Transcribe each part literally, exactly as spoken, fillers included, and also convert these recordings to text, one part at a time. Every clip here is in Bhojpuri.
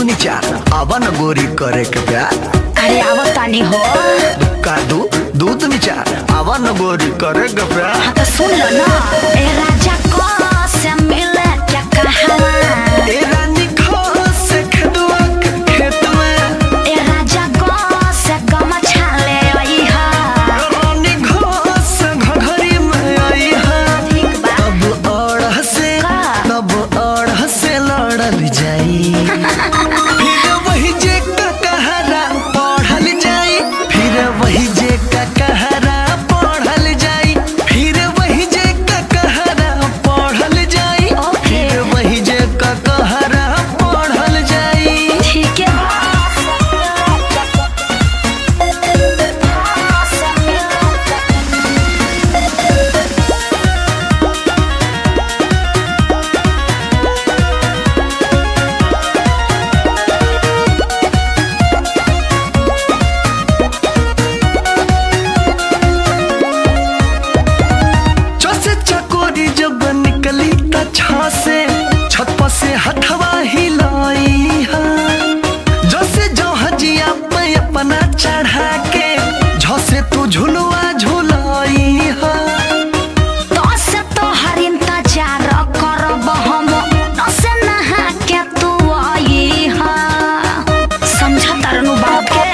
दूधनी चार आवा न गोरी करे के प्यार। अरे आवतानी हो का दू दूधनी चार आवा न गोरी करे के प्यार। हाँ तो सुन लो ना। ए राजा को से मिले क्या कहवा, ए रानी खो से खेतवा के खेत में, ए राजा को से गमछा ले आई हा, रानी खो से घघरी में आई हा। ठीक बा। तब ओढ़ से का? तब ओढ़ से लड़ल जाई, फिर वही जे का कहरा पढ़ल जाई, फिर वही जे का कहरा पढ़ल जाई, फिर वही जे का कहरा पढ़ल जाई, फिर वही जे का कहरा पढ़ल जाई। ठीक है। जब निकली त छा से छत पर से हथवा हिलाई हा, जैसे जो हजिया पे अपना चढ़ा के झसे तू झुलवा झुलाई हा। तो से तो हर इंतजार करब हम, तो से नहा के तू आई हा, समझा तरनु बाप के।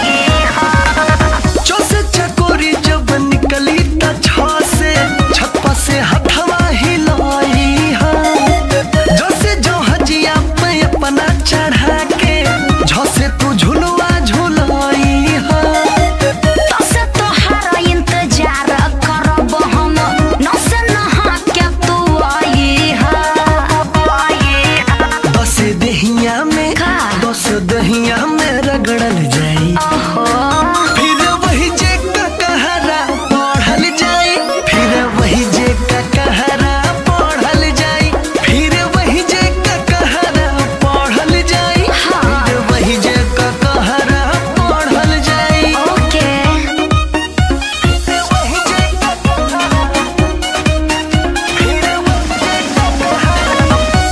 जैसे चकोरी जब निकली त छा से छत पर से हथवा हिलाई हा, जैसे जो हजिया पे अपना चढ़ा के झसे तू झुलवा झुलाई हा। तो से तो हर इंतजार करब हम, न से नहा के तू आई हा। दस दहिया में का? दस दहिया में रगड़ल जाई, ओहो फिर वही जे का कहरा पढ़ल जाई, फिर वही जे का कहरा पढ़ल जाई, फिर वही जे का कहरा पढ़ल जाई, हाँ। फिर वही जे का कहरा पढ़ल जाई। ओके। वही जे का कहरा, फिर वही जे का कहरा।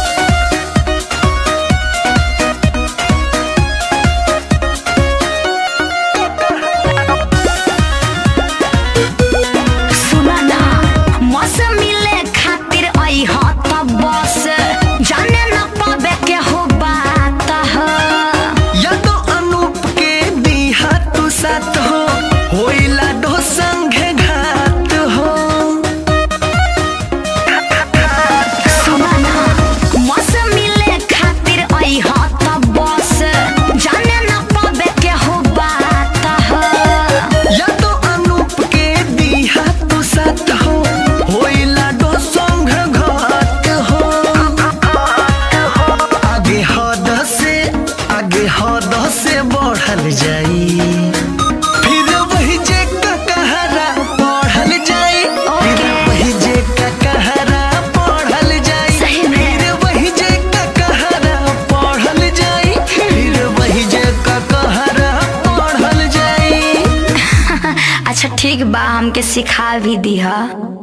सुना ना, मौसम मिले खातिर आई हो तब बस, जाने न पावे के हो बात हो। या तो अनूप के दिहा तू साथ हो, होइला दो संगे घात हो। सुना ना, मौसम मिले खातिर आई हो तब बस, जाने न पावे के हो बात हो। या तो अनूप के दिहा तू साथ हो, होइला दो संग घात हो। आगे हद से आगे हद से बढ़ल जाई, फिर वही जे का कहरा पढ़ल जाई, फिर ओके। वही जे का कहरा पढ़ल जाई, सही में। फिर वही जे का कहरा पढ़ल जाई, फिर वही जे का कहरा पढ़ल जाई। अच्छा ठीक बा, हमके सिखा भी दिहा।